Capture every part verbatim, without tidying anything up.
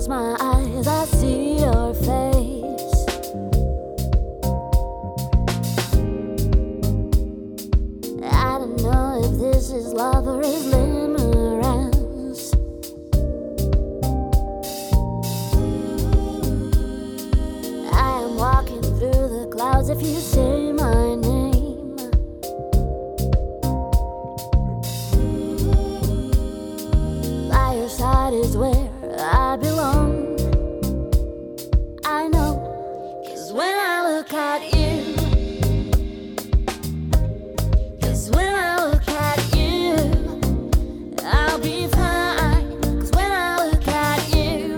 close my eyes, I see your face. I don't know if this is love or is limerence. I am walking through the clouds if you say my name. By your side is where I belong. I know, 'cause when I look at you, 'cause when I look at you, I'll be fine. 'Cause when I look at you,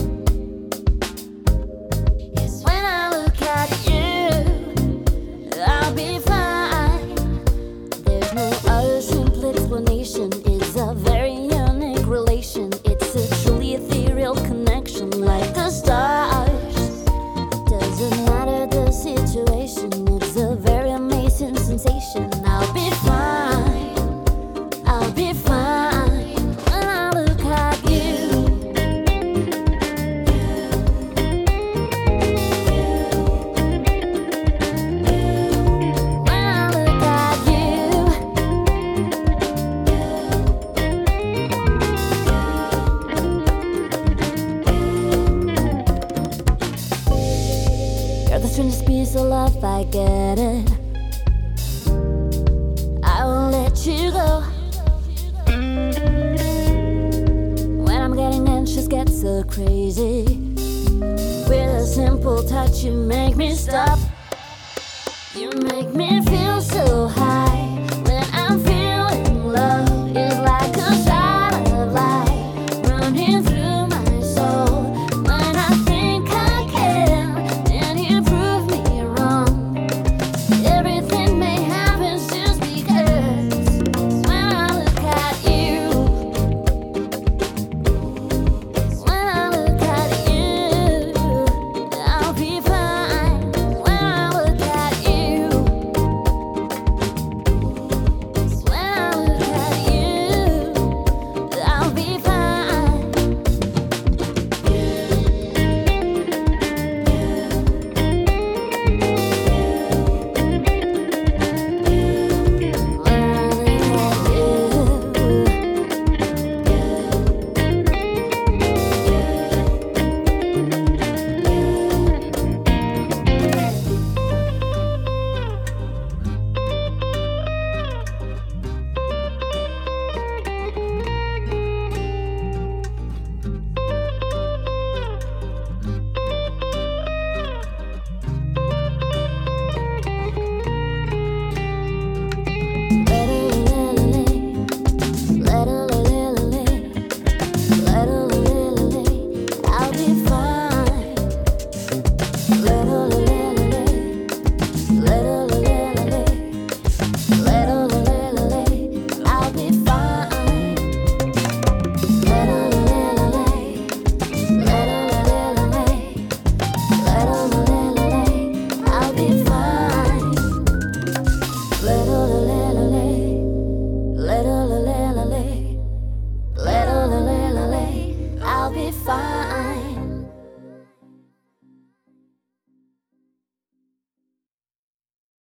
'cause when I look at you, I'll be fine. There's no other simple explanation. It's a very unique relation. It's a truly ethereal connection, like the stars. Doesn't matter the situation. It's a very amazing sensation. I'll be fine. I'll be fine when I look at you. When I look at you. You're the strangest piece of love, I get it. I won't let you go. When I'm getting anxious, get so crazy. With a simple touch, you make me stop. You make me feel